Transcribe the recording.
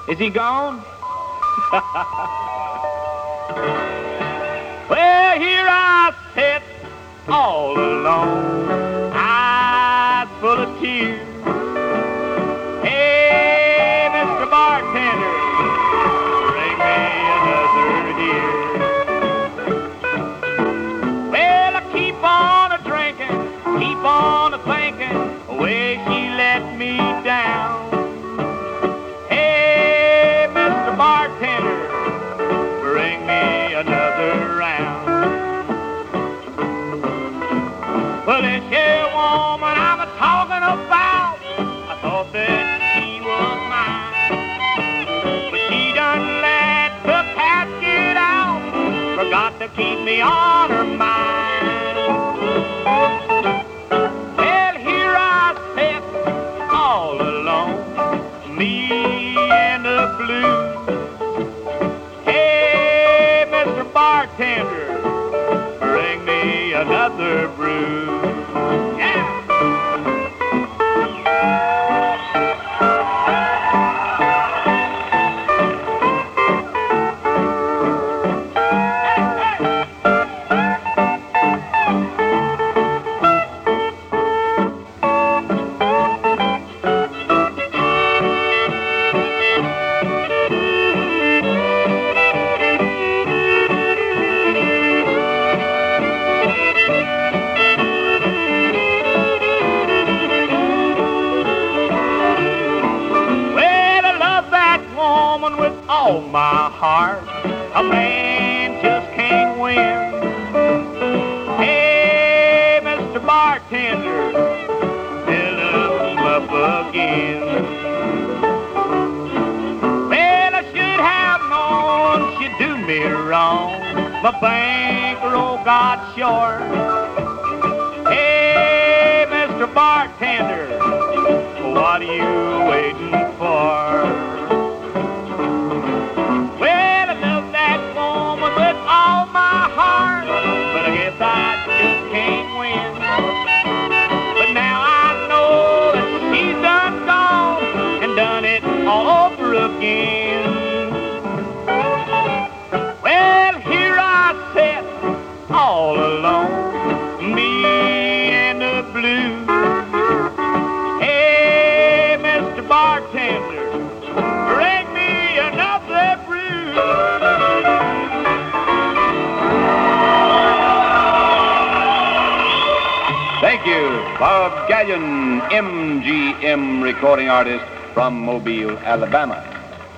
Is he gone? Well, here I sit all alone, eyes full of tears. Hey, Mr. Bartender, bring me another here. Well, I keep on a-drinking, keep on a-thinking, the way she let me down. Hey, Mr. Bartender, bring me another round. Well, this here woman I'm a-talking about, I thought that she was mine. But she done let the cat get out, forgot to keep me on her mind. Well, here I sit all alone, me and the blues. Hey, Mr. Bartender, bring me another brew. Yeah! With all my heart, a man just can't win. Hey, Mr. Bartender, fill 'em up again. Well, I should have known she'd do me wrong. My bankroll got short. Hey, Mr. Bartender, what are you waiting for? All over again. Well, here I sit all alone, me and the blues. Hey, Mr. Bartender, bring me another brew. Thank you, Bob Gallion, MGM recording artist from Mobile, Alabama.